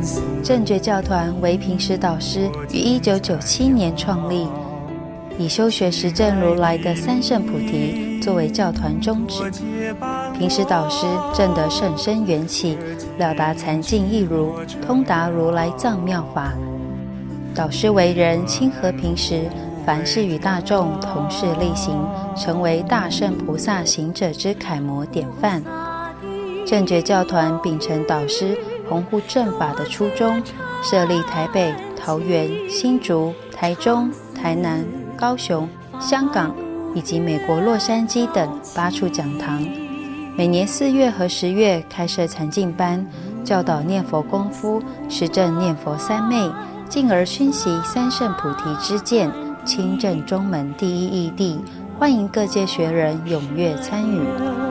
正觉教团为平时导师于1997年创立，以修学实证如来的三圣菩提作为教团宗旨。平时导师证得甚深缘起，了达禅境义如，通达如来藏妙法。导师为人亲和平时，凡事与大众同事力行，成为大圣菩萨行者之楷模典范。正觉教团秉承导师弘护正法的初衷，设立台北、桃园、新竹、台中、台南、高雄、香港以及美国洛杉矶等8处讲堂。每年4月和10月开设禅净班，教导念佛功夫，实证念佛三昧，进而熏习三圣菩提之见，亲证中门第一义谛。欢迎各界学人踊跃参与。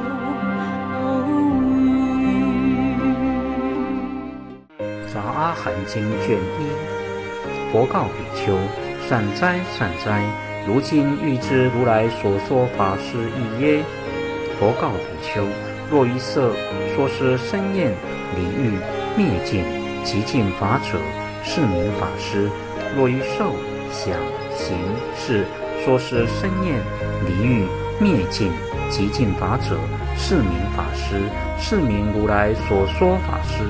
杂阿含经卷1，佛告比丘：善哉善哉，如今欲知如来所说法是义耶？佛告比丘：若于色说是生厌离欲灭尽极尽法者，是名法师；若于受想行识说是生厌离欲灭尽极尽法者，是名法师，是名如来所说法师。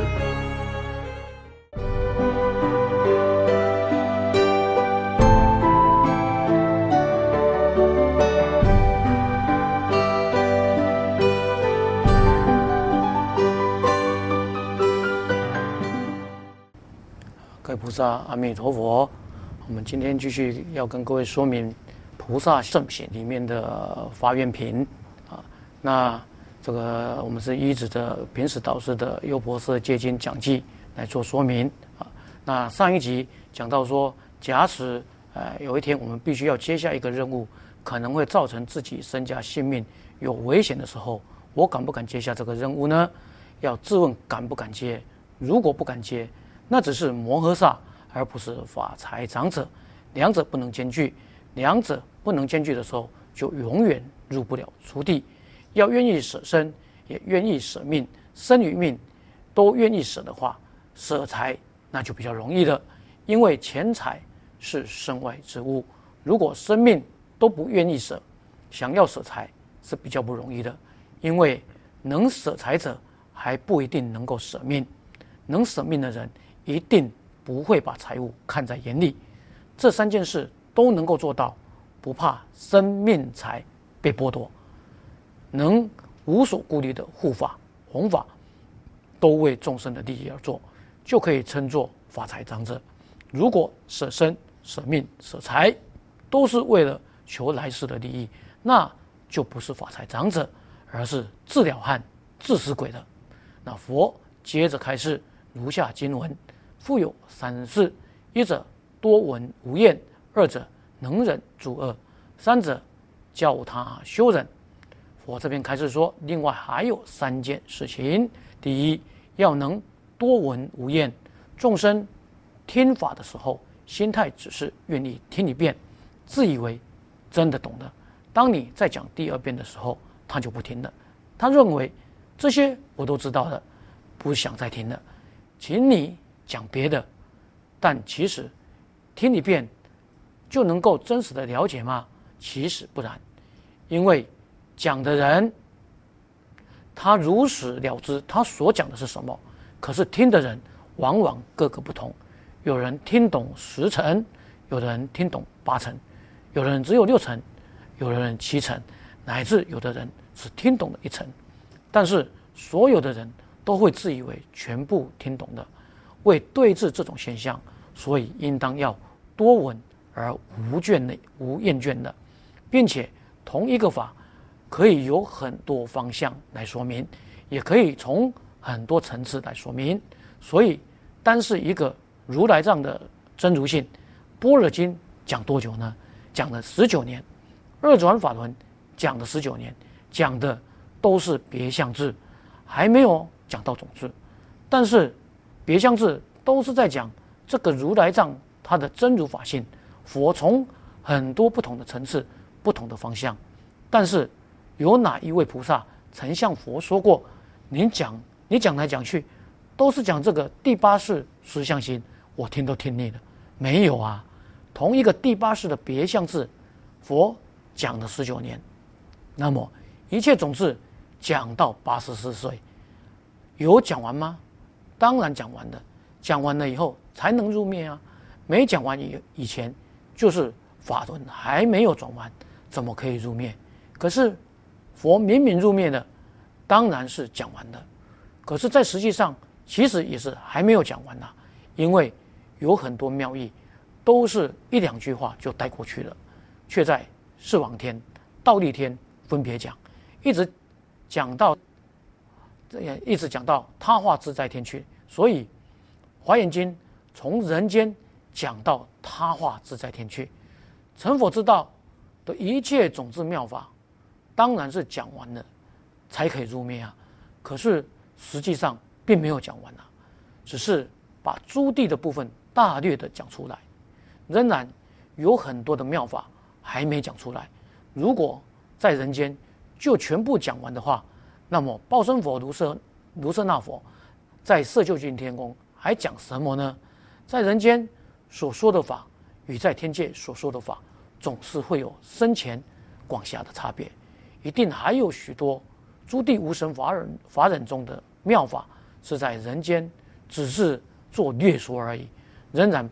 各位菩萨，阿弥陀佛。我们今天继续要跟各位说明菩萨圣品里面的发愿品啊。那这个我们是依止着平时导师的《优婆塞戒经讲记》来做说明啊。那上一集讲到说，假使有一天我们必须要接下一个任务，可能会造成自己身家性命有危险的时候，我敢不敢接下这个任务呢？要自问敢不敢接。如果不敢接，那只是摩诃萨，而不是法财长者，两者不能兼具。两者不能兼具的时候，就永远入不了初地。要愿意舍身，也愿意舍命，身与命都愿意舍的话，舍财那就比较容易了。因为钱财是身外之物，如果生命都不愿意舍，想要舍财是比较不容易的。因为能舍财者还不一定能够舍命，能舍命的人一定不会把财物看在眼里。这3件事都能够做到，不怕生命财被剥夺，能无所顾虑的护法弘法，都为众生的利益而做，就可以称作法财长者。如果舍身舍命舍财都是为了求来世的利益，那就不是法财长者，而是自了汉自死鬼的。那佛接着开示如下经文，复有3事：一者多闻无厌，二者能忍诸恶，三者教他修忍。佛这边开始说，另外还有3件事情。第一，要能多闻无厌。众生听法的时候，心态只是愿意听一遍，自以为真的懂了。当你再讲第2遍的时候，他就不听了，他认为这些我都知道了，不想再听了，请你讲别的。但其实听一遍就能够真实的了解吗？其实不然。因为讲的人他如实了知他所讲的是什么，可是听的人往往各个不同，有人听懂10成，有的人听懂8成，有的人只有6成，有的人7成，乃至有的人只听懂了1成。但是所有的人都会自以为全部听懂的。为对治这种现象，所以应当要多闻而无厌倦的，并且同一个法可以有很多方向来说明，也可以从很多层次来说明。所以单是一个如来藏的真如性，般若经讲多久呢？讲了19年。二转法轮讲了19年，讲的都是别相智，还没有讲到总智。但是别相智都是在讲这个如来藏它的真如法性，佛从很多不同的层次不同的方向。但是有哪一位菩萨曾向佛说过，你讲来讲去都是讲这个第八世实相心，我听都听腻了。没有啊，同一个第八世的别相字，佛讲了19年，那么一切种子讲到84岁，有讲完吗？当然讲完了，讲完了以后才能入灭啊。没讲完以前，就是法轮还没有转弯，怎么可以入灭？可是佛明明入灭了，当然是讲完了。可是，在实际上，其实也是还没有讲完啊，因为有很多妙义都是1、2句话就带过去了，却在四王天、倒立天分别讲，一直讲到他化自在天去。所以《华严经》从人间讲到他化自在天去，成佛之道的一切种子妙法，当然是讲完了才可以入灭啊。可是实际上并没有讲完啊，只是把诸地的部分大略的讲出来，仍然有很多的妙法还没讲出来。如果在人间就全部讲完的话，那么报身佛卢舍那佛在色究竟天宫还讲什么呢？在人间所说的法与在天界所说的法总是会有深浅广狭的差别，一定还有许多诸地无生法忍中的妙法是在人间只是做略说而已，仍然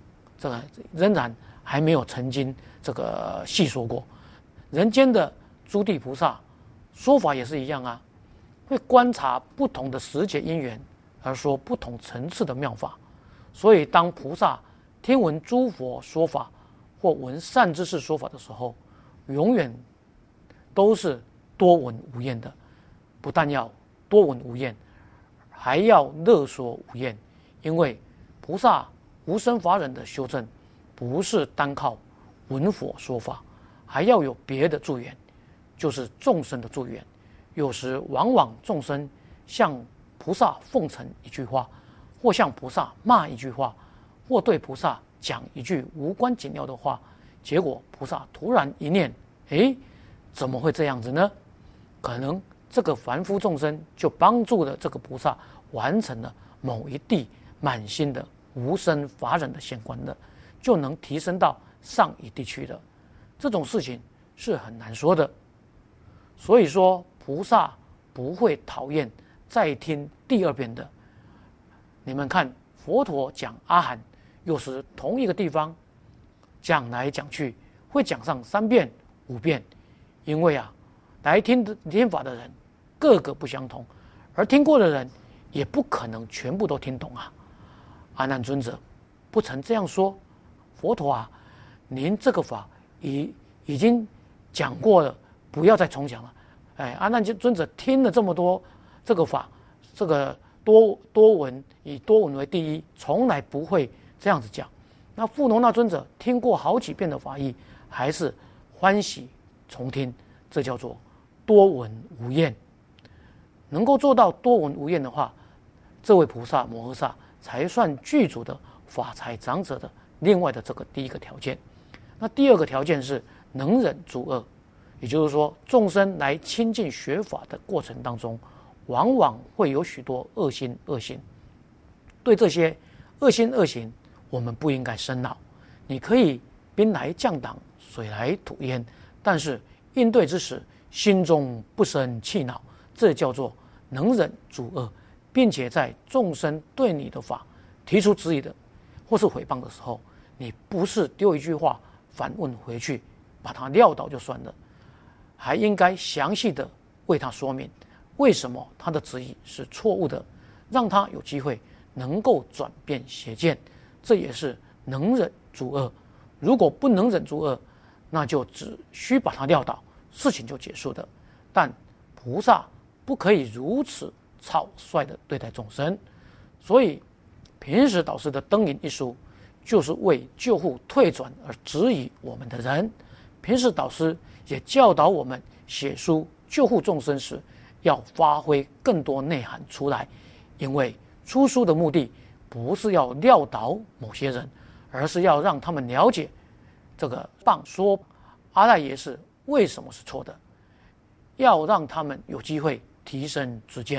还没有曾经细说过。人间的诸地菩萨说法也是一样啊，会观察不同的时节因缘而说不同层次的妙法。所以当菩萨听闻诸佛说法或闻善知识说法的时候，永远都是多闻无厌的，不但要多闻无厌，还要乐说无厌。因为菩萨无生法忍的修正不是单靠闻佛说法，还要有别的助缘，就是众生的助缘。有时往往众生向菩萨奉承一句话，或向菩萨骂一句话，或对菩萨讲一句无关紧要的话，结果菩萨突然一念，怎么会这样子呢？可能这个凡夫众生就帮助了这个菩萨完成了某一地满心的无生法忍的现观了，就能提升到上一地去了。这种事情是很难说的。所以说菩萨不会讨厌再听第2遍的。你们看佛陀讲阿含，有时同一个地方讲来讲去会讲上3遍5遍，因为来听法的人个个不相同，而听过的人也不可能全部都听懂啊。阿难尊者不曾这样说，佛陀您这个法已经讲过了，不要再重讲了。阿难尊者听了这么多这个法，这个多闻，以多闻为第一，从来不会这样子讲。那富罗那尊者听过好几遍的法义，还是欢喜重听，这叫做多闻无厌。能够做到多闻无厌的话，这位菩萨摩诃萨才算具足的法财长者的另外的这个第一个条件。那第2个条件是能忍诸恶，也就是说众生来亲近学法的过程当中，往往会有许多恶心恶行。对这些恶心恶行，我们不应该生恼。你可以兵来将挡，水来土掩，但是应对之时，心中不生气恼，这叫做能忍诸恶。并且在众生对你的法提出质疑的或是诽谤的时候，你不是丢一句话反问回去，把他撂倒就算了，还应该详细的为他说明为什么他的质疑是错误的，让他有机会能够转变邪见。这也是能忍诸恶。如果不能忍诸恶，那就只需把他撂倒，事情就结束了。但菩萨不可以如此草率的对待众生，所以平时导师的灯引一书就是为救护退转而指引我们的人。平时导师也教导我们写书救护众生时，要发挥更多内涵出来。因为出书的目的不是要撂倒某些人，而是要让他们了解这个说阿赖耶识为什么是错的，要让他们有机会提升知见，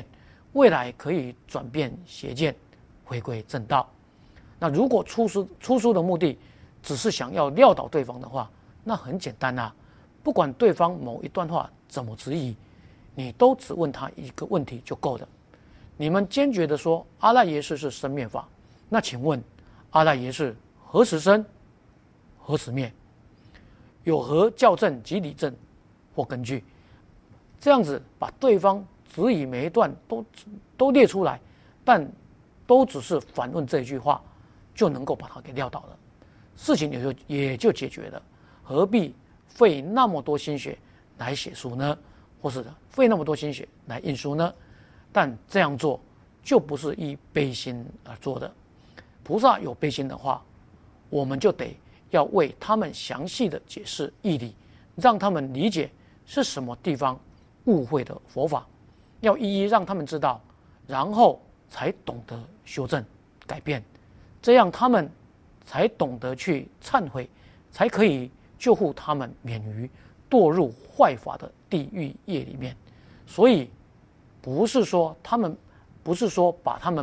未来可以转变邪见，回归正道。那如果出书的目的只是想要撂倒对方的话，那很简单啊，不管对方某一段话怎么质疑，你都只问他一个问题就够了。你们坚决的说阿赖耶识是生灭法，那请问阿赖耶识何时生，何时灭？有何校正及理证或根据？这样子把对方质疑每一段都列出来，但都只是反问这一句话，就能够把它给撂倒了，事情也就解决了。何必费那么多心血来写书呢？或是费那么多心血来印书呢？但这样做就不是依悲心而做的。菩萨有悲心的话，我们就得要为他们详细的解释义理，让他们理解是什么地方误会的佛法，要一一让他们知道，然后才懂得修正改变，这样他们才懂得去忏悔，才可以救护他们免于堕入坏法的地狱业里面。所以不是说把他们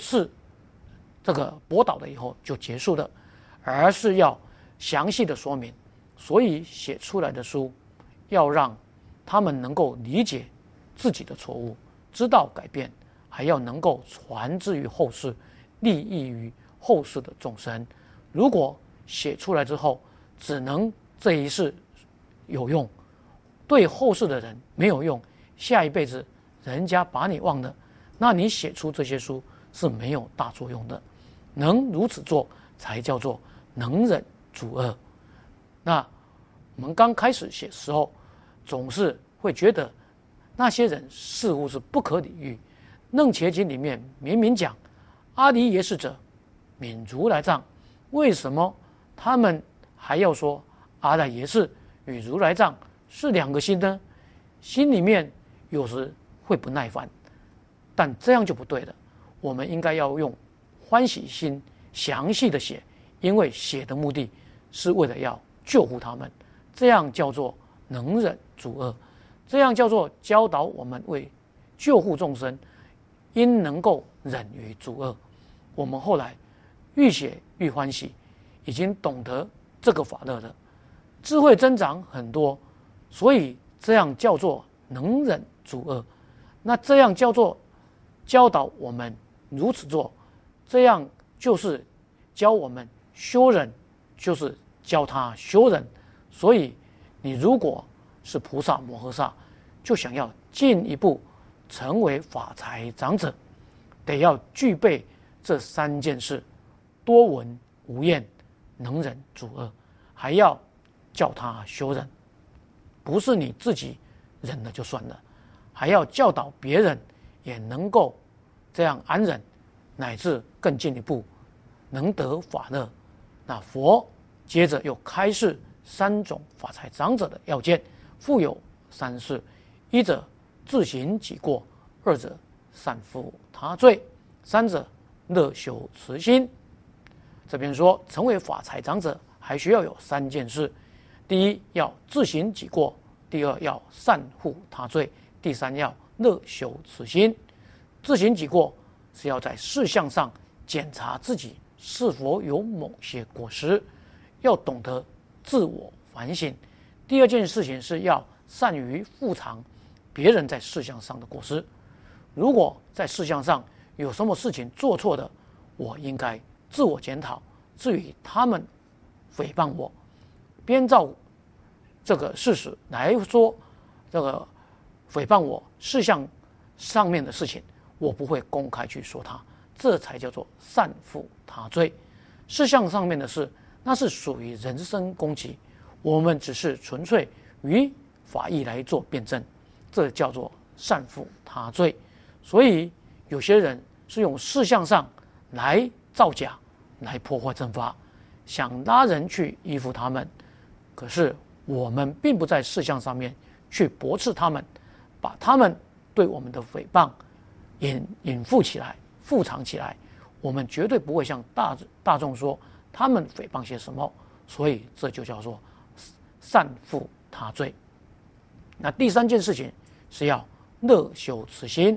驳倒了以后就结束了，而是要详细的说明。所以写出来的书要让他们能够理解自己的错误，知道改变，还要能够传之于后世，利益于后世的众生。如果写出来之后只能这一世有用，对后世的人没有用，下一辈子人家把你忘了，那你写出这些书是没有大作用的。能如此做才叫做能忍阻恶。那我们刚开始写时候总是会觉得那些人似乎是不可理喻。楞伽经里面明明讲阿离耶识者泯如来藏，为什么他们还要说阿赖耶识与如来藏是两个心呢？心里面有时会不耐烦，但这样就不对了。我们应该要用欢喜心详细的写，因为写的目的是为了要救护他们，这样叫做能忍阻恶，这样叫做教导我们为救护众生应能够忍于阻恶。我们后来愈写愈欢喜，已经懂得这个法乐了，智慧增长很多，所以这样叫做能忍阻恶。那这样叫做教导我们如此做，这样就是教我们修忍，就是教他修忍。所以你如果是菩萨摩诃萨，就想要进一步成为法财长者，得要具备这三件事：多闻无厌，能忍阻恶，还要教他修忍。不是你自己忍了就算了，还要教导别人也能够这样安忍，乃至更进一步能得法乐。那佛接着又开示三种法财长者的要件，复有三事：一者自行己过，二者善负他罪，三者乐修慈心。这边说成为法财长者还需要有三件事：第一要自行己过，第二要善护他罪，第三要乐修慈心。自行己过是要在事项上检查自己是否有某些过失，要懂得自我反省。第二件事情是要善于复偿别人在事项上的过失。如果在事项上有什么事情做错的，我应该自我检讨。至于他们诽谤我，编造这个事实来说，这个诽谤我事项上面的事情，我不会公开去说他，这才叫做善负他罪。事项上面的事，那是属于人身攻击，我们只是纯粹于法义来做辩证，这叫做善负他罪。所以有些人是用事项上来造假，来破坏正法，想拉人去依附他们。可是我们并不在事项上面去驳斥他们，把他们对我们的诽谤隐附起来，附藏起来。我们绝对不会向大众说他们诽谤些什么，所以这就叫做善负他罪。那第三件事情是要乐修慈心。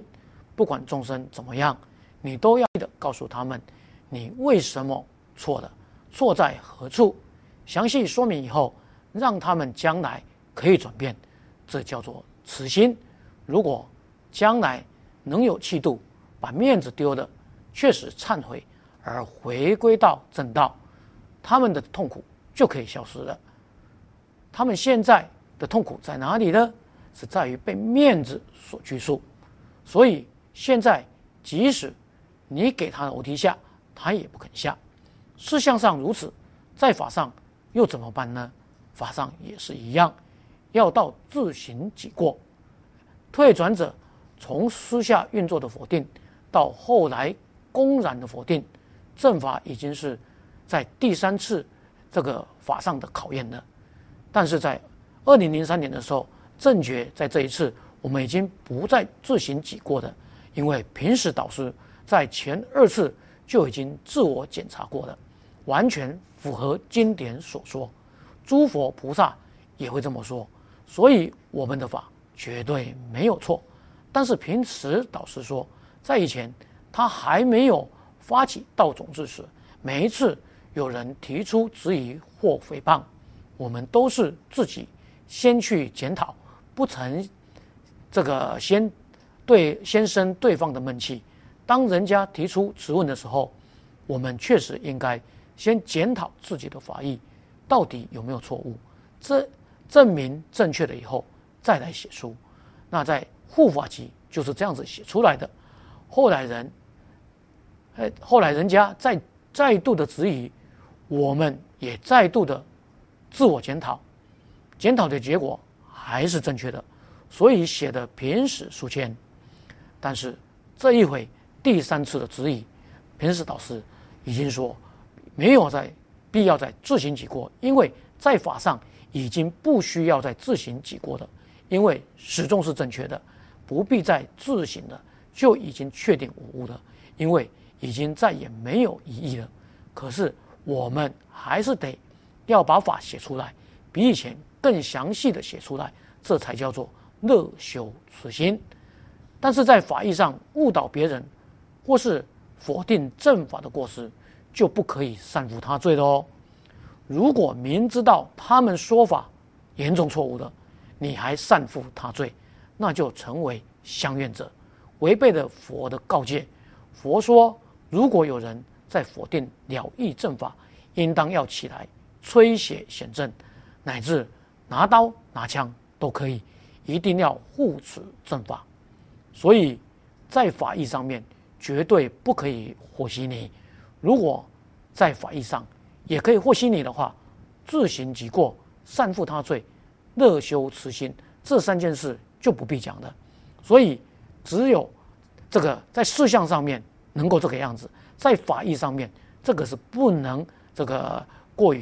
不管众生怎么样，你都要的告诉他们你为什么错了，错在何处，详细说明以后，让他们将来可以转变，这叫做慈心。如果将来能有气度，把面子丢了，确实忏悔而回归到正道，他们的痛苦就可以消失了。他们现在的痛苦在哪里呢？是在于被面子所拘束。所以现在即使你给他楼梯下，他也不肯下。事项上如此，在法上又怎么办呢？法上也是一样，要到自行己过。退转者从私下运作的否定，到后来公然的否定，正法已经是在第3次这个法上的考验了。但是在2003年的时候，正觉在这一次我们已经不再自行己过的，因为平时导师在前2次就已经自我检查过了，完全符合经典所说，诸佛菩萨也会这么说，所以我们的法绝对没有错。但是平时导师说，在以前他还没有发起道种之时，每一次有人提出质疑或诽谤，我们都是自己先去检讨，不曾这个先生对方的闷气。当人家提出质问的时候，我们确实应该先检讨自己的法义到底有没有错误，这证明正确了以后再来写书。那在护法集就是这样子写出来的。后来人家再度的质疑，我们也再度的自我检讨，检讨的结果还是正确的，所以写的平史书签。但是这一回第3次的质疑，平史导师已经说没有必要再自行己过，因为在法上已经不需要再自行己过的，因为始终是正确的，不必再自行了，就已经确定无误了，因为已经再也没有疑义了。可是我们还是得要把法写出来，比以前更详细的写出来，这才叫做乐修慈心。但是在法义上误导别人或是否定正法的过失，就不可以散负他罪了哦。如果明知道他们说法严重错误了，你还散负他罪，那就成为相怨者，违背了佛的告诫。佛说，如果有人在否定了义正法，应当要起来吹血显正，乃至拿刀拿枪都可以，一定要护持正法。所以在法义上面绝对不可以和稀泥。如果在法义上也可以和稀泥的话，自行己过，散负他罪，乐修慈心，这3件事就不必讲了。所以只有这个在事项上面能够这个样子，在法义上面这个是不能这个过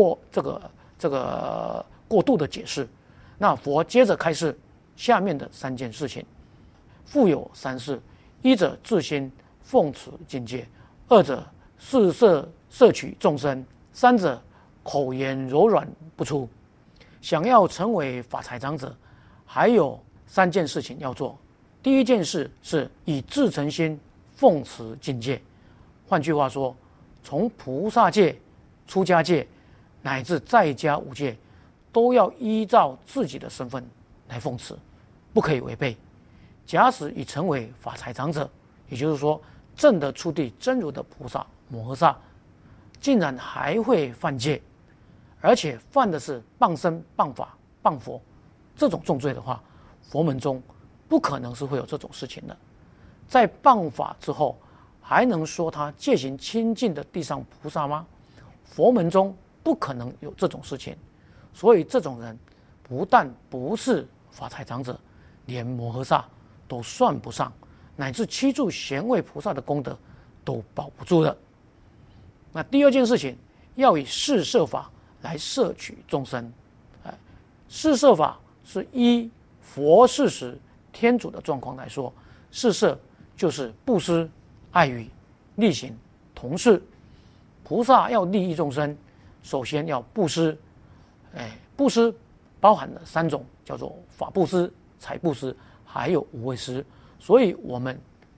度的解释。那佛接着开示下面的3件事情：复有3事，一者自心奉持境界，二者视摄取众生，三者口言柔软不出。想要成为法财长者，还有3件事情要做。第一件事是以至诚心奉持境界，换句话说，从菩萨戒、出家戒乃至在家五戒，都要依照自己的身份来奉持，不可以违背。假使已成为法财长者，也就是说证得初地真如的菩萨摩诃萨，竟然还会犯戒，而且犯的是谤身、谤法、谤佛这种重罪的话，佛门中不可能是会有这种事情的。在谤法之后，还能说他戒行清净的地上菩萨吗？佛门中不可能有这种事情。所以这种人不但不是法财长者，连摩诃萨都算不上，乃至7住贤位菩萨的功德都保不住了。那第二件事情，要以四摄法来摄取众生。四摄法是依佛事实天主的状况来说，四摄就是布施、爱语、力行、同事。菩萨要利益众生，首先要布施。布施包含了3种，叫做法布施、财布施，还有无畏施。所以我们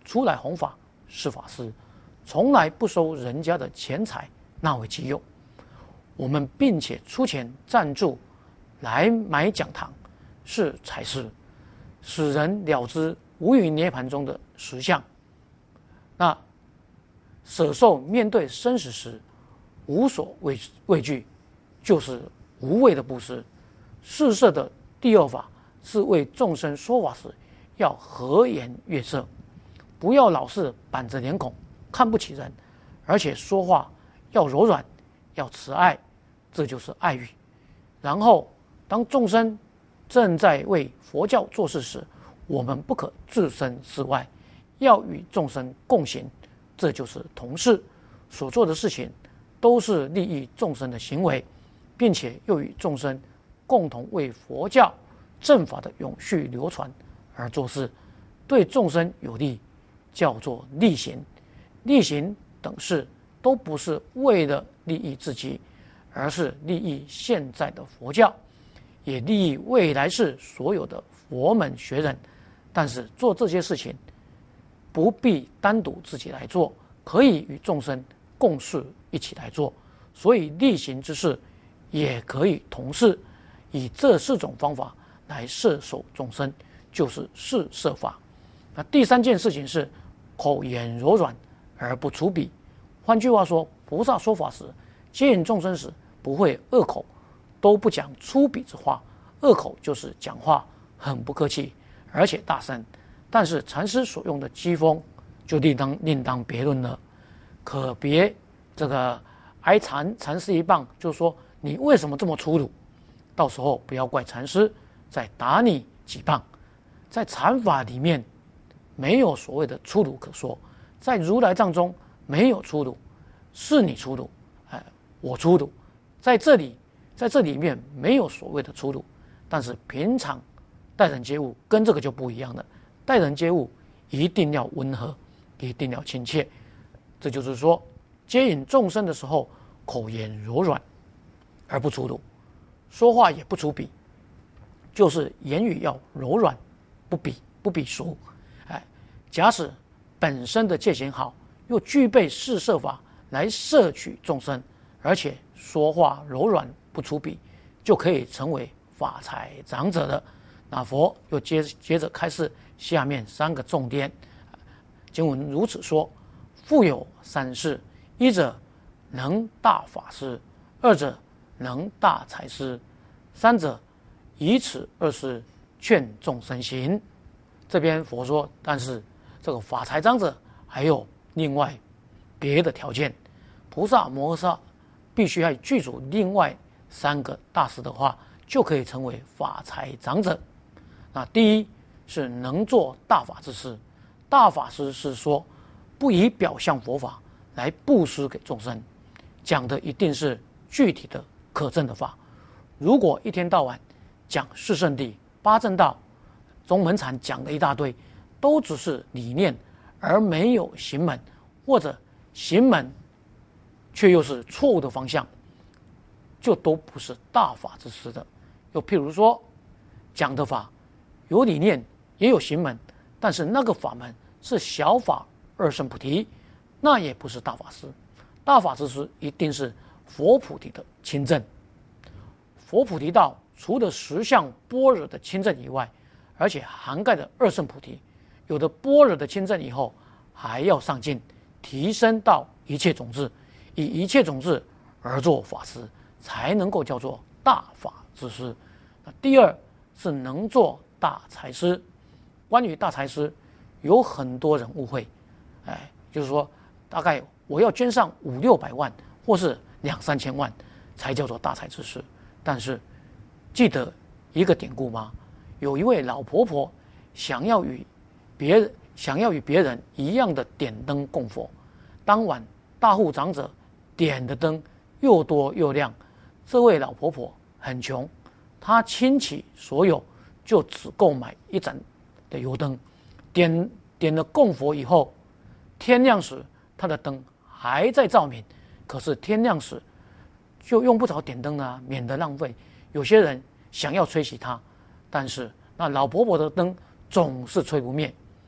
出来弘法是法师，从来不收人家的钱财纳为己有。我们并且出钱赞助来买讲堂，是财施，使人了知无余涅盘中的实相。那舍受面对生死时无所畏惧，就是无畏的布施。施舍的第二法是为众生说法时要和颜悦色，不要老是板着脸孔看不起人，而且说话要柔软，要慈爱，这就是爱语。然后当众生正在为佛教做事时，我们不可置身事外，要与众生共行，这就是同事。所做的事情都是利益众生的行为，并且又与众生共同为佛教正法的永续流传而做事，对众生有利，叫做利行。利行等事都不是为了利益自己，而是利益现在的佛教，也利益未来世所有的佛门学人。但是做这些事情不必单独自己来做，可以与众生共事一起来做，所以利行之事也可以同事。以这4种方法来摄受众生，就是施舍法。那第3件事情是口言柔软而不粗鄙。换句话说，菩萨说法时接引众生时不会恶口，都不讲粗鄙之话。恶口就是讲话很不客气，而且大声。但是禅师所用的机锋就另当别论了，可别这个挨禅师一棒，就说你为什么这么粗鲁？到时候不要怪禅师再打你几棒。在禅法里面没有所谓的粗鲁可说，在如来藏中没有粗鲁，是你粗鲁，我粗鲁，在这里面没有所谓的粗鲁。但是平常待人接物跟这个就不一样了，待人接物一定要温和，一定要亲切。这就是说，接引众生的时候，口言柔软而不粗鲁，说话也不粗鄙，就是言语要柔软，不鄙俗。假使本身的戒行好，又具备施舍法来摄取众生，而且说话柔软不粗鄙，就可以成为法财长者的。那佛又接着开示下面3个重点。经文如此说：复有3事，一者能大法师，二者能大财师，三者以此2事劝众生行。这边佛说，但是这个法财长者还有另外别的条件，菩萨摩诃萨必须要具足另外3个大事的话，就可以成为法财长者。那第一是能做大法之事。大法师是说不以表象佛法来布施给众生，讲的一定是具体的可证的法。如果一天到晚讲四圣谛、8正道、宗门禅讲的一大堆，都只是理念而没有行门，或者行门却又是错误的方向，就都不是大法之师的。又譬如说，讲的法有理念也有行门，但是那个法门是小法2圣菩提，那也不是大法师。大法之师一定是佛菩提的亲证。佛菩提道除了10相般若的亲证以外，而且涵盖的2圣菩提，有的般若的亲证以后，还要上进，提升到一切种智，以一切种智而做法师，才能够叫做大法之师。那第二是能做大财师。关于大财师，有很多人误会，就是说大概我要捐上500-600万，或是2-3千万，才叫做大财之师。但是记得一个典故吗？有一位老婆婆想要与别人一样的点灯供佛，当晚大户长者点的灯又多又亮，这位老婆婆很穷，她倾其所有，就只购买1盏的油灯，点了供佛以后，天亮时她的灯还在照明，可是天亮时就用不着点灯啊，免得浪费。有些人想要吹熄它，但是那老婆婆的灯总是吹不灭。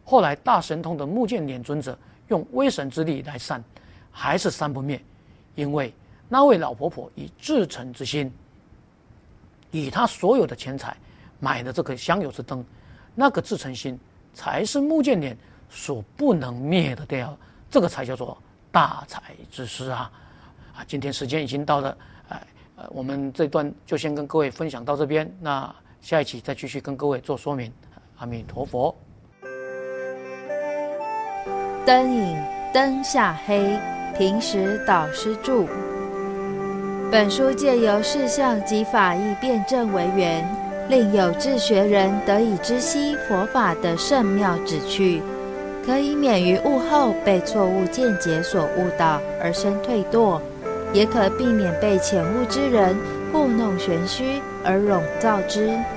后来大神通的目犍连尊者用威神之力来散，还是散不灭，因为那位老婆婆以至诚之心，以她所有的钱财买的这个香油之灯，那个至诚心才是目犍连所不能灭的掉，这个才叫做大财之师啊！今天时间已经到了，我们这段就先跟各位分享到这边，那下一期再继续跟各位做说明。阿弥陀佛。 灯影灯下黑，平时导师著。本书借由事项及法义辩证为缘，令有志学人得以知悉佛法的圣妙旨趣，可以免于悟后被错误见解所误导而生退堕，也可避免被浅悟之人故弄玄虚而笼造之。